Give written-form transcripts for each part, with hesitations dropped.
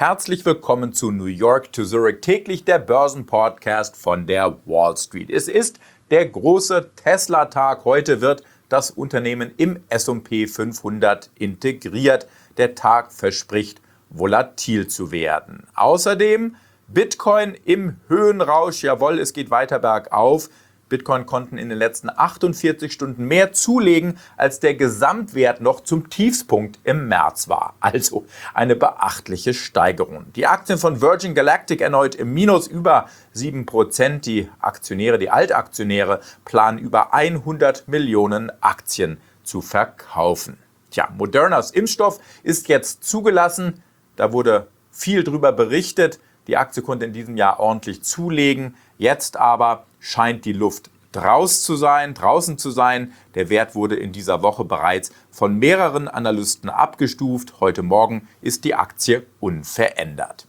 Herzlich willkommen zu New York to Zurich, täglich der Börsenpodcast von der Wall Street. Es ist der große Tesla-Tag. Heute wird das Unternehmen im S&P 500 integriert. Der Tag verspricht, volatil zu werden. Außerdem Bitcoin im Höhenrausch. Jawohl, es geht weiter bergauf. Bitcoin konnten in den letzten 48 Stunden mehr zulegen, als der Gesamtwert noch zum Tiefspunkt im März war. Also eine beachtliche Steigerung. Die Aktien von Virgin Galactic erneut im Minus über 7%. Die Altaktionäre planen über 100 Millionen Aktien zu verkaufen. Modernas Impfstoff ist jetzt zugelassen. Da wurde viel drüber berichtet. Die Aktie konnte in diesem Jahr ordentlich zulegen. Jetzt aber scheint die Luft draußen zu sein. Der Wert wurde in dieser Woche bereits von mehreren Analysten abgestuft. Heute Morgen ist die Aktie unverändert.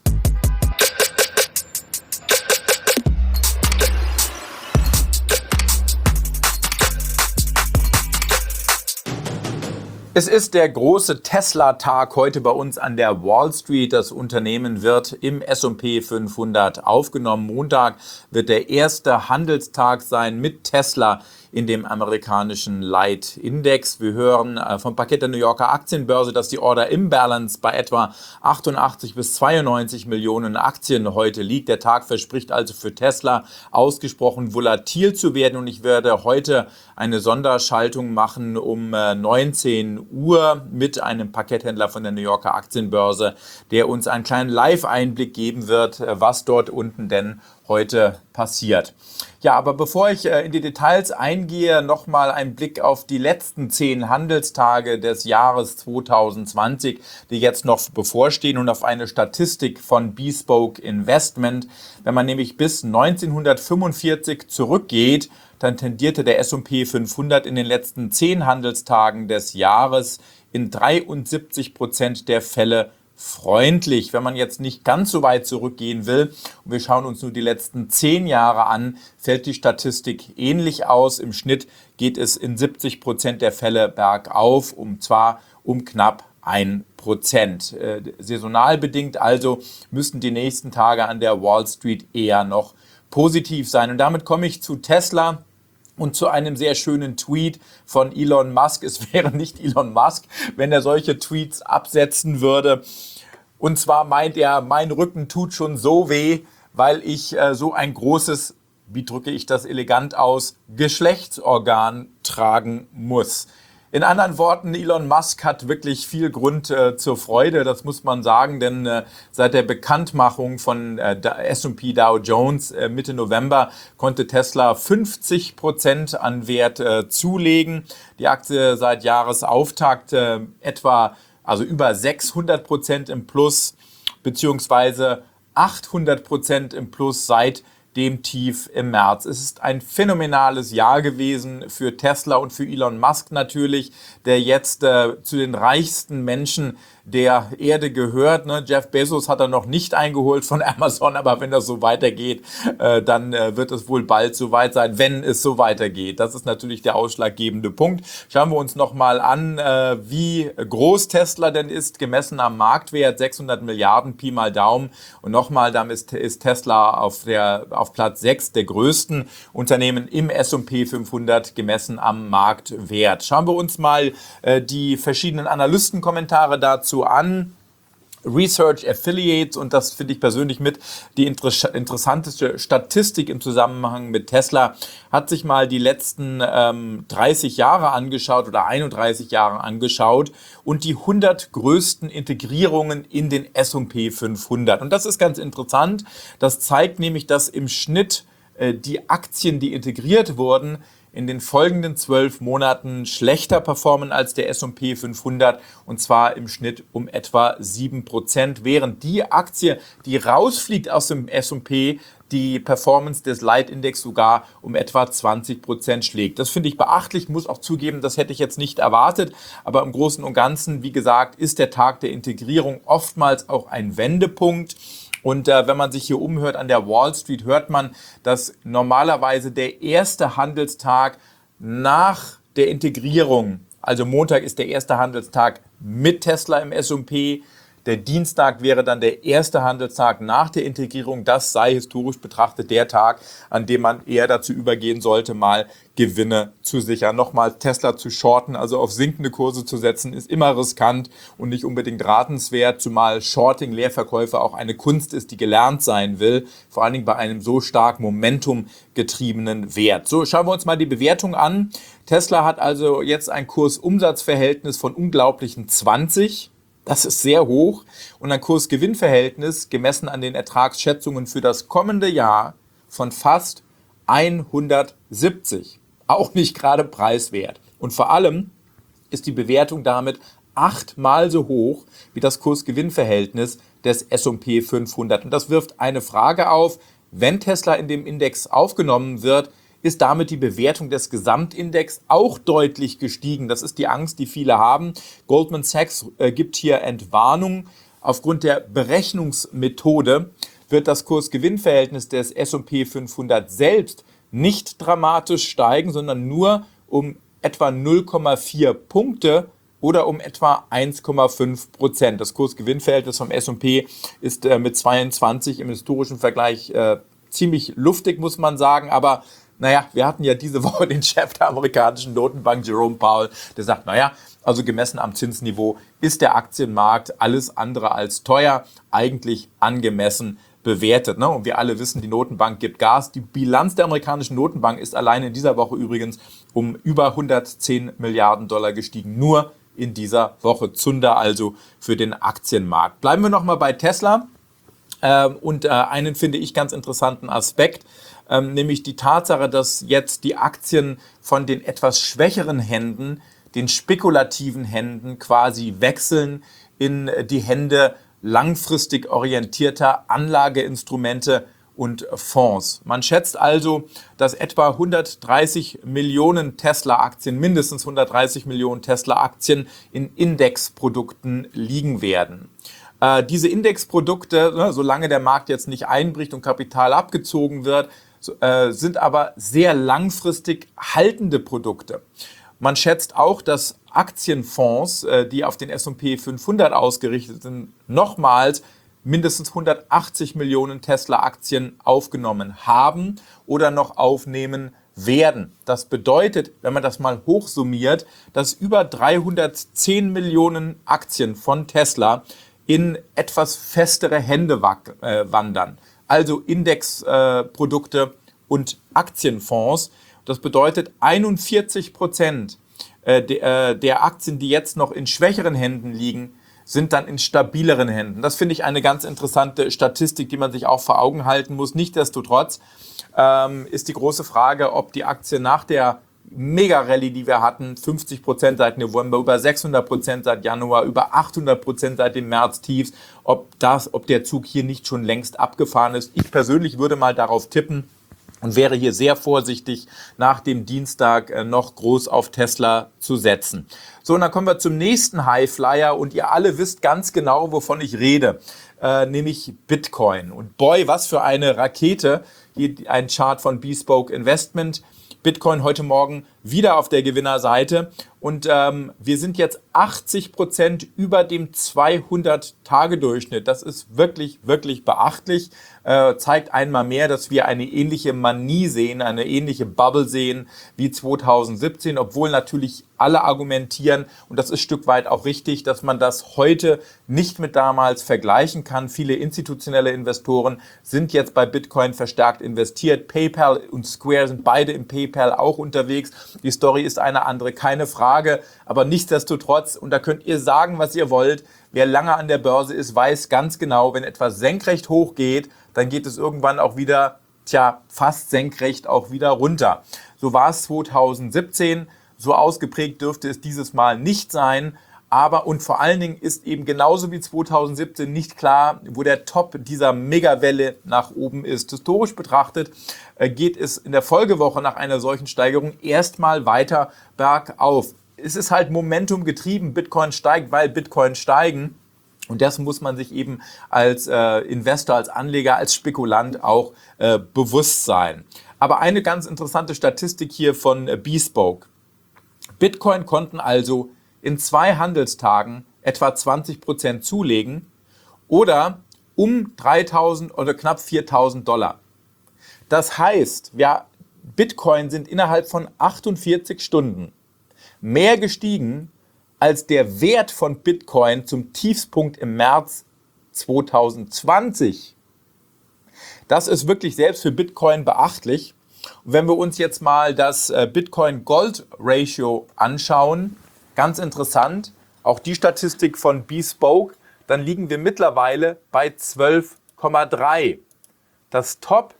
Es ist der große Tesla-Tag heute bei uns an der Wall Street. Das Unternehmen wird im S&P 500 aufgenommen. Montag wird der erste Handelstag sein mit Tesla in dem amerikanischen Leitindex. Wir hören vom Parkett der New Yorker Aktienbörse, dass die Order Imbalance bei etwa 88 bis 92 Millionen Aktien heute liegt. Der Tag verspricht also für Tesla ausgesprochen volatil zu werden. Und ich werde heute eine Sonderschaltung machen um 19 Uhr mit einem Parketthändler von der New Yorker Aktienbörse, der uns einen kleinen Live-Einblick geben wird, was dort unten denn heute passiert. Ja, aber bevor ich in die Details eingehe, nochmal ein Blick auf die letzten 10 Handelstage des Jahres 2020, die jetzt noch bevorstehen, und auf eine Statistik von Bespoke Investment. Wenn man nämlich bis 1945 zurückgeht, dann tendierte der S&P 500 in den letzten 10 Handelstagen des Jahres in 73% der Fälle freundlich. Wenn man jetzt nicht ganz so weit zurückgehen will und wir schauen uns nur die letzten 10 Jahre an, fällt die Statistik ähnlich aus. Im Schnitt geht es in 70% der Fälle bergauf, und zwar um knapp 1%. Saisonal bedingt also müssten die nächsten Tage an der Wall Street eher noch positiv sein. Und damit komme ich zu Tesla und zu einem sehr schönen Tweet von Elon Musk. Es wäre nicht Elon Musk, wenn er solche Tweets absetzen würde. Und zwar meint er, mein Rücken tut schon so weh, weil ich so ein großes, wie drücke ich das elegant aus, Geschlechtsorgan tragen muss. In anderen Worten, Elon Musk hat wirklich viel Grund zur Freude, das muss man sagen, denn seit der Bekanntmachung von S&P Dow Jones Mitte November konnte Tesla 50% an Wert zulegen. Die Aktie seit Jahresauftakt über 600% im Plus, beziehungsweise 800% im Plus seit dem Tief im März. Es ist ein phänomenales Jahr gewesen für Tesla und für Elon Musk natürlich, der jetzt zu den reichsten Menschen der Erde gehört. Jeff Bezos hat er noch nicht eingeholt von Amazon, aber wenn das so weitergeht, dann wird es wohl bald so weit sein, wenn es so weitergeht. Das ist natürlich der ausschlaggebende Punkt. Schauen wir uns nochmal an, wie groß Tesla denn ist, gemessen am Marktwert, 600 Milliarden Pi mal Daumen. Und nochmal, damit ist Tesla auf Platz 6 der größten Unternehmen im S&P 500 gemessen am Marktwert. Schauen wir uns mal die verschiedenen Analystenkommentare dazu an. Research Affiliates, und das finde ich persönlich mit die interessanteste Statistik im Zusammenhang mit Tesla, hat sich mal die letzten 30 Jahre angeschaut oder 31 Jahre angeschaut und die 100 größten Integrierungen in den S&P 500. Und das ist ganz interessant. Das zeigt nämlich, dass im Schnitt die Aktien, die integriert wurden, in den folgenden 12 Monaten schlechter performen als der S&P 500, und zwar im Schnitt um etwa 7%, während die Aktie, die rausfliegt aus dem S&P, die Performance des Leitindex sogar um etwa 20% schlägt. Das finde ich beachtlich, muss auch zugeben, das hätte ich jetzt nicht erwartet, aber im Großen und Ganzen, wie gesagt, ist der Tag der Integrierung oftmals auch ein Wendepunkt. Und wenn man sich hier umhört an der Wall Street, hört man, dass normalerweise der erste Handelstag nach der Integrierung, also Montag ist der erste Handelstag mit Tesla im S&P, Der Dienstag wäre dann der erste Handelstag nach der Integrierung. Das sei historisch betrachtet der Tag, an dem man eher dazu übergehen sollte, mal Gewinne zu sichern. Nochmal Tesla zu shorten, also auf sinkende Kurse zu setzen, ist immer riskant und nicht unbedingt ratenswert, zumal Shorting, Leerverkäufe auch eine Kunst ist, die gelernt sein will, vor allen Dingen bei einem so stark momentumgetriebenen Wert. So, schauen wir uns mal die Bewertung an. Tesla hat also jetzt ein Kurs-Umsatz-Verhältnis von unglaublichen 20. Das ist sehr hoch und ein Kurs-Gewinn-Verhältnis gemessen an den Ertragsschätzungen für das kommende Jahr von fast 170. Auch nicht gerade preiswert. Und vor allem ist die Bewertung damit 8-mal so hoch wie das Kurs-Gewinn-Verhältnis des S&P 500. Und das wirft eine Frage auf: Wenn Tesla in dem Index aufgenommen wird, ist damit die Bewertung des Gesamtindex auch deutlich gestiegen. Das ist die Angst, die viele haben. Goldman Sachs gibt hier Entwarnung. Aufgrund der Berechnungsmethode wird das Kurs-Gewinn-Verhältnis des S&P 500 selbst nicht dramatisch steigen, sondern nur um etwa 0,4 Punkte oder um etwa 1,5%. Das Kurs-Gewinn-Verhältnis vom S&P ist mit 22 im historischen Vergleich ziemlich luftig, muss man sagen, aber naja, wir hatten ja diese Woche den Chef der amerikanischen Notenbank, Jerome Powell, der sagt, naja, also gemessen am Zinsniveau ist der Aktienmarkt alles andere als teuer, eigentlich angemessen bewertet. Ne? Und wir alle wissen, die Notenbank gibt Gas. Die Bilanz der amerikanischen Notenbank ist allein in dieser Woche übrigens um über 110 Milliarden Dollar gestiegen. Nur in dieser Woche. Zunder also für den Aktienmarkt. Bleiben wir nochmal bei Tesla. Und einen finde ich ganz interessanten Aspekt, nämlich die Tatsache, dass jetzt die Aktien von den etwas schwächeren Händen, den spekulativen Händen quasi wechseln in die Hände langfristig orientierter Anlageinstrumente und Fonds. Man schätzt also, dass etwa 130 Millionen Tesla-Aktien, mindestens 130 Millionen Tesla-Aktien in Indexprodukten liegen werden. Diese Indexprodukte, solange der Markt jetzt nicht einbricht und Kapital abgezogen wird, sind aber sehr langfristig haltende Produkte. Man schätzt auch, dass Aktienfonds, die auf den S&P 500 ausgerichtet sind, nochmals mindestens 180 Millionen Tesla-Aktien aufgenommen haben oder noch aufnehmen werden. Das bedeutet, wenn man das mal hochsummiert, dass über 310 Millionen Aktien von Tesla in etwas festere Hände wandern. Also Indexprodukte und Aktienfonds. Das bedeutet 41% der Aktien, die jetzt noch in schwächeren Händen liegen, sind dann in stabileren Händen. Das finde ich eine ganz interessante Statistik, die man sich auch vor Augen halten muss. Nichtsdestotrotz ist die große Frage, ob die Aktie nach der Mega-Rallye, die wir hatten, 50% seit November, über 600% seit Januar, über 800% seit dem März-Tiefs, ob der Zug hier nicht schon längst abgefahren ist. Ich persönlich würde mal darauf tippen und wäre hier sehr vorsichtig, nach dem Dienstag noch groß auf Tesla zu setzen. So, und dann kommen wir zum nächsten Highflyer und ihr alle wisst ganz genau, wovon ich rede, nämlich Bitcoin. Und boy, was für eine Rakete, hier ein Chart von Bespoke Investment. Bitcoin heute Morgen wieder auf der Gewinnerseite und wir sind jetzt 80% über dem 200-Tage-Durchschnitt. Das ist wirklich, wirklich beachtlich. Zeigt einmal mehr, dass wir eine ähnliche Manie sehen, eine ähnliche Bubble sehen wie 2017, obwohl natürlich alle argumentieren, und das ist ein Stück weit auch richtig, dass man das heute nicht mit damals vergleichen kann. Viele institutionelle Investoren sind jetzt bei Bitcoin verstärkt investiert. PayPal und Square sind beide im PayPal auch unterwegs. Die Story ist eine andere, keine Frage, aber nichtsdestotrotz, und da könnt ihr sagen, was ihr wollt, wer lange an der Börse ist, weiß ganz genau, wenn etwas senkrecht hochgeht, dann geht es irgendwann auch wieder, fast senkrecht auch wieder runter. So war es 2017, so ausgeprägt dürfte es dieses Mal nicht sein, aber und vor allen Dingen ist eben genauso wie 2017 nicht klar, wo der Top dieser Megawelle nach oben ist. Historisch betrachtet geht es in der Folgewoche nach einer solchen Steigerung erstmal weiter bergauf. Es ist halt Momentum getrieben, Bitcoin steigt, weil Bitcoin steigen. Und das muss man sich eben als Investor, als Anleger, als Spekulant auch bewusst sein. Aber eine ganz interessante Statistik hier von Bespoke. Bitcoin konnten also in 2 Handelstagen etwa 20% zulegen. oder um 3.000 oder knapp 4.000 Dollar. Das heißt, Bitcoin sind innerhalb von 48 Stunden mehr gestiegen als der Wert von Bitcoin zum Tiefstpunkt im März 2020. Das ist wirklich selbst für Bitcoin beachtlich. Und wenn wir uns jetzt mal das Bitcoin-Gold-Ratio anschauen, ganz interessant, auch die Statistik von Bespoke, dann liegen wir mittlerweile bei 12,3. Das Top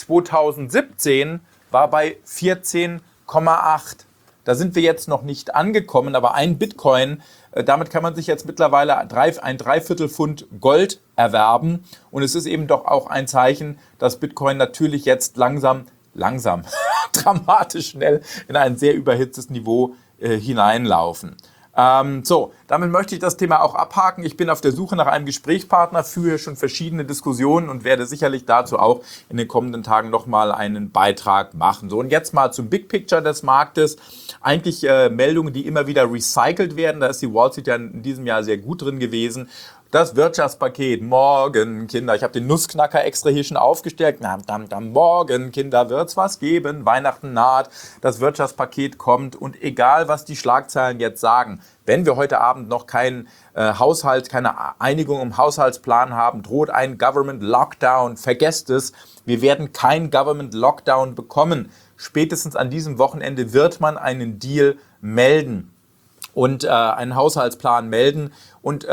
2017 war bei 14,8. Da sind wir jetzt noch nicht angekommen, aber ein Bitcoin, damit kann man sich jetzt mittlerweile ein Dreiviertel Pfund Gold erwerben. Und es ist eben doch auch ein Zeichen, dass Bitcoin natürlich jetzt langsam, dramatisch schnell in ein sehr überhitztes Niveau hineinlaufen. Damit möchte ich das Thema auch abhaken. Ich bin auf der Suche nach einem Gesprächspartner, führe schon verschiedene Diskussionen und werde sicherlich dazu auch in den kommenden Tagen nochmal einen Beitrag machen. So, und jetzt mal zum Big Picture des Marktes. Eigentlich Meldungen, die immer wieder recycelt werden. Da ist die Wall Street ja in diesem Jahr sehr gut drin gewesen. Das Wirtschaftspaket, morgen, Kinder. Ich habe den Nussknacker extra hier schon aufgestellt. Morgen, Kinder, wird's was geben. Weihnachten naht, das Wirtschaftspaket kommt. Und egal, was die Schlagzeilen jetzt sagen, wenn wir heute Abend noch keinen keine Einigung im Haushaltsplan haben, droht ein Government Lockdown. Vergesst es, wir werden keinen Government Lockdown bekommen. Spätestens an diesem Wochenende wird man einen Deal melden und einen Haushaltsplan melden und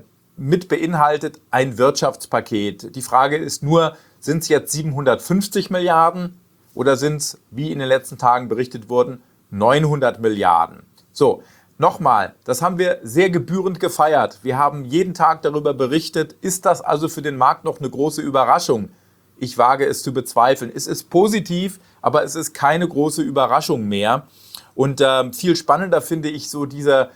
mit beinhaltet ein Wirtschaftspaket. Die Frage ist nur, sind es jetzt 750 Milliarden oder sind es, wie in den letzten Tagen berichtet wurden, 900 Milliarden? So, nochmal, das haben wir sehr gebührend gefeiert. Wir haben jeden Tag darüber berichtet. Ist das also für den Markt noch eine große Überraschung? Ich wage es zu bezweifeln. Es ist positiv, aber es ist keine große Überraschung mehr. Und viel spannender finde ich so diese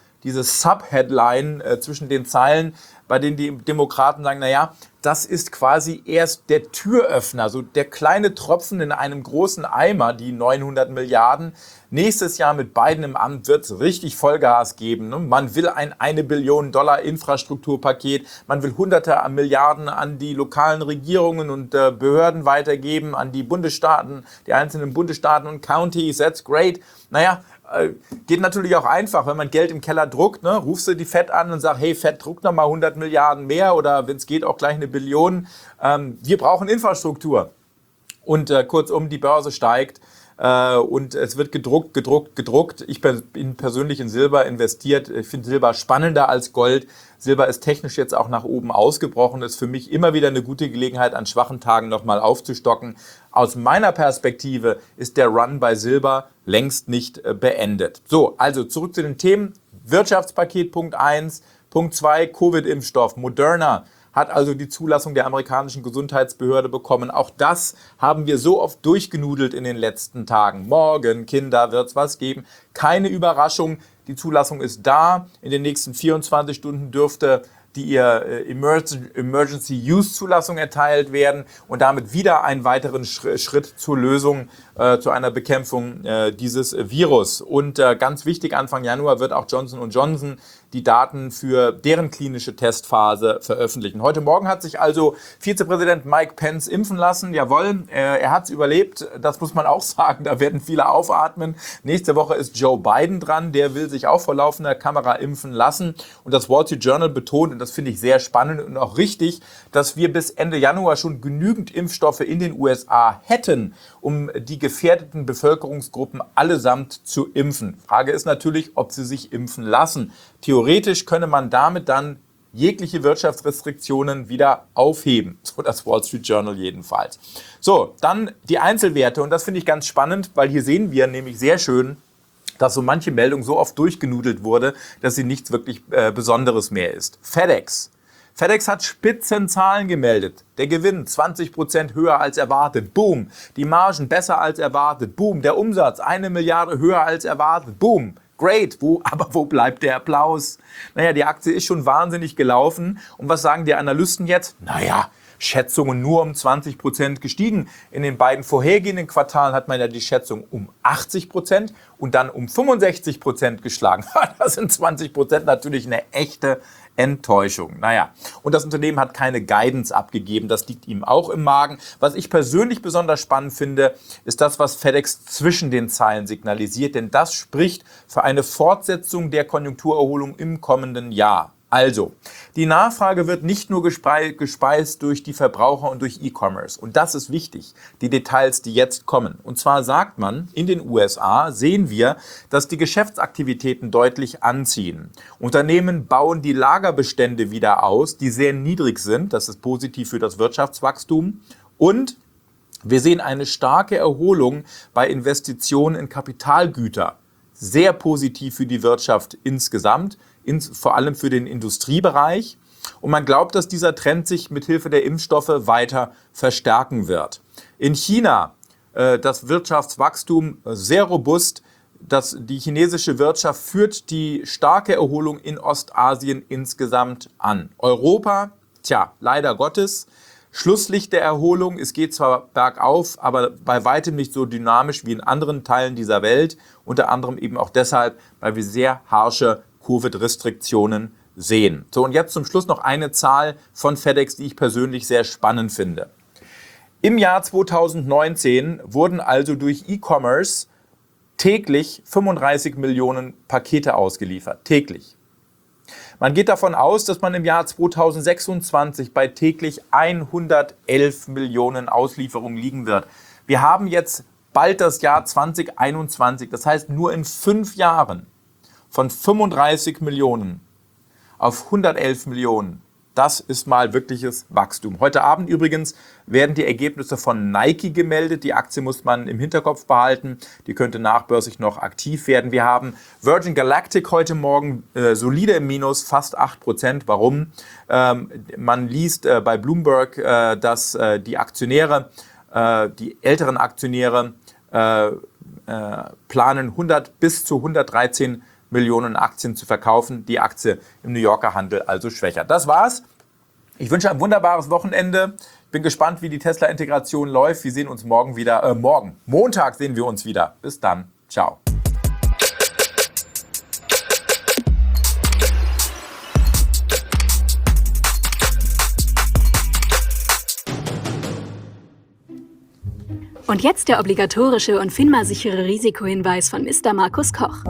Subheadline zwischen den Zeilen, bei denen die Demokraten sagen, naja, das ist quasi erst der Türöffner, so der kleine Tropfen in einem großen Eimer, die 900 Milliarden. Nächstes Jahr mit Biden im Amt wird es richtig Vollgas geben. Ne? Man will ein 1 Billion Dollar Infrastrukturpaket, man will hunderte Milliarden an die lokalen Regierungen und Behörden weitergeben, an die Bundesstaaten, die einzelnen Bundesstaaten und Counties, that's great. Naja, geht natürlich auch einfach, wenn man Geld im Keller druckt, ne? Rufst du die Fed an und sagst, hey Fed, druck nochmal 100 Milliarden mehr oder wenn es geht auch gleich 1 Billion. Wir brauchen Infrastruktur. Und kurzum, die Börse steigt und es wird gedruckt. Ich bin persönlich in Silber investiert. Ich finde Silber spannender als Gold. Silber ist technisch jetzt auch nach oben ausgebrochen. Das ist für mich immer wieder eine gute Gelegenheit, an schwachen Tagen nochmal aufzustocken. Aus meiner Perspektive ist der Run bei Silber längst nicht beendet. So, also zurück zu den Themen. Wirtschaftspaket Punkt 1, Punkt 2, Covid-Impfstoff. Moderna hat also die Zulassung der amerikanischen Gesundheitsbehörde bekommen. Auch das haben wir so oft durchgenudelt in den letzten Tagen. Morgen, Kinder, wird's was geben. Keine Überraschung, die Zulassung ist da. In den nächsten 24 Stunden dürfte die Emergency Use Zulassung erteilt werden und damit wieder einen weiteren Schritt zur Lösung, zu einer Bekämpfung dieses Virus. Und ganz wichtig, Anfang Januar wird auch Johnson & Johnson die Daten für deren klinische Testphase veröffentlichen. Heute Morgen hat sich also Vizepräsident Mike Pence impfen lassen. Jawohl, er hat es überlebt. Das muss man auch sagen. Da werden viele aufatmen. Nächste Woche ist Joe Biden dran. Der will sich auch vor laufender Kamera impfen lassen. Und das Wall Street Journal betont, und das finde ich sehr spannend und auch richtig, dass wir bis Ende Januar schon genügend Impfstoffe in den USA hätten, um die gefährdeten Bevölkerungsgruppen allesamt zu impfen. Frage ist natürlich, ob sie sich impfen lassen. Theoretisch könne man damit dann jegliche Wirtschaftsrestriktionen wieder aufheben. So das Wall Street Journal jedenfalls. So, dann die Einzelwerte. Und das finde ich ganz spannend, weil hier sehen wir nämlich sehr schön, dass so manche Meldung so oft durchgenudelt wurde, dass sie nichts wirklich Besonderes mehr ist. FedEx. FedEx hat Spitzenzahlen gemeldet. Der Gewinn 20% höher als erwartet. Boom. Die Margen besser als erwartet. Boom. Der Umsatz 1 Milliarde höher als erwartet. Boom. Great, aber wo bleibt der Applaus? Naja, die Aktie ist schon wahnsinnig gelaufen. Und was sagen die Analysten jetzt? Naja, Schätzungen nur um 20% gestiegen. In den beiden vorhergehenden Quartalen hat man ja die Schätzung um 80% und dann um 65% geschlagen. Da sind 20% natürlich eine echte Enttäuschung. Naja, und das Unternehmen hat keine Guidance abgegeben, das liegt ihm auch im Magen. Was ich persönlich besonders spannend finde, ist das, was FedEx zwischen den Zeilen signalisiert, denn das spricht für eine Fortsetzung der Konjunkturerholung im kommenden Jahr. Also, die Nachfrage wird nicht nur gespeist durch die Verbraucher und durch E-Commerce. Und das ist wichtig, die Details, die jetzt kommen. Und zwar sagt man, in den USA sehen wir, dass die Geschäftsaktivitäten deutlich anziehen. Unternehmen bauen die Lagerbestände wieder aus, die sehr niedrig sind. Das ist positiv für das Wirtschaftswachstum. Und wir sehen eine starke Erholung bei Investitionen in Kapitalgüter. Sehr positiv für die Wirtschaft insgesamt, vor allem für den Industriebereich. Und man glaubt, dass dieser Trend sich mit Hilfe der Impfstoffe weiter verstärken wird. In China das Wirtschaftswachstum sehr robust. Die chinesische Wirtschaft führt die starke Erholung in Ostasien insgesamt an. Europa, leider Gottes, Schlusslicht der Erholung. Es geht zwar bergauf, aber bei weitem nicht so dynamisch wie in anderen Teilen dieser Welt. Unter anderem eben auch deshalb, weil wir sehr harsche Covid-Restriktionen sehen. So, und jetzt zum Schluss noch eine Zahl von FedEx, die ich persönlich sehr spannend finde. Im Jahr 2019 wurden also durch E-Commerce täglich 35 Millionen Pakete ausgeliefert. Täglich. Man geht davon aus, dass man im Jahr 2026 bei täglich 111 Millionen Auslieferungen liegen wird. Wir haben jetzt bald das Jahr 2021. Das heißt, nur in 5 Jahren von 35 Millionen auf 111 Millionen. Das ist mal wirkliches Wachstum. Heute Abend übrigens werden die Ergebnisse von Nike gemeldet. Die Aktie muss man im Hinterkopf behalten. Die könnte nachbörslich noch aktiv werden. Wir haben Virgin Galactic heute Morgen solide im Minus, fast 8%. Warum? Man liest bei Bloomberg, dass die Aktionäre, die älteren Aktionäre planen 100 bis zu 113 Millionen Aktien zu verkaufen. Die Aktie im New Yorker Handel also schwächer. Das war's. Ich wünsche ein wunderbares Wochenende. Bin gespannt, wie die Tesla-Integration läuft. Wir sehen uns morgen wieder. Montag sehen wir uns wieder. Bis dann. Ciao. Und jetzt der obligatorische und FINMA-sichere Risikohinweis von Mr. Markus Koch.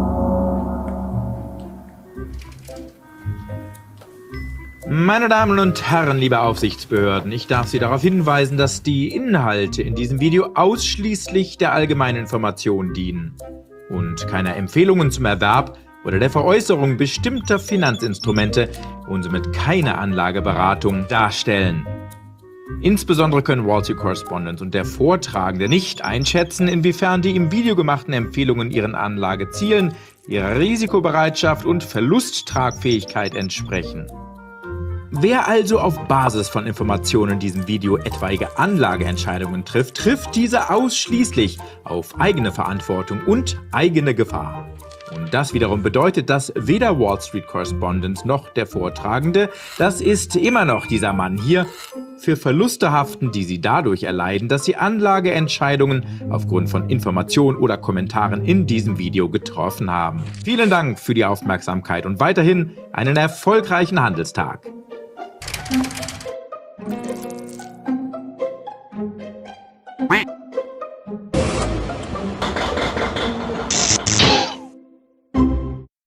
Meine Damen und Herren, liebe Aufsichtsbehörden, ich darf Sie darauf hinweisen, dass die Inhalte in diesem Video ausschließlich der allgemeinen Information dienen und keine Empfehlungen zum Erwerb oder der Veräußerung bestimmter Finanzinstrumente und somit keine Anlageberatung darstellen. Insbesondere können Wall Street Correspondent und der Vortragende nicht einschätzen, inwiefern die im Video gemachten Empfehlungen ihren Anlagezielen, ihrer Risikobereitschaft und Verlusttragfähigkeit entsprechen. Wer also auf Basis von Informationen in diesem Video etwaige Anlageentscheidungen trifft, trifft diese ausschließlich auf eigene Verantwortung und eigene Gefahr. Und das wiederum bedeutet, dass weder Wall Street Correspondent noch der Vortragende, das ist immer noch dieser Mann hier, für Verluste haften, die sie dadurch erleiden, dass sie Anlageentscheidungen aufgrund von Informationen oder Kommentaren in diesem Video getroffen haben. Vielen Dank für die Aufmerksamkeit und weiterhin einen erfolgreichen Handelstag.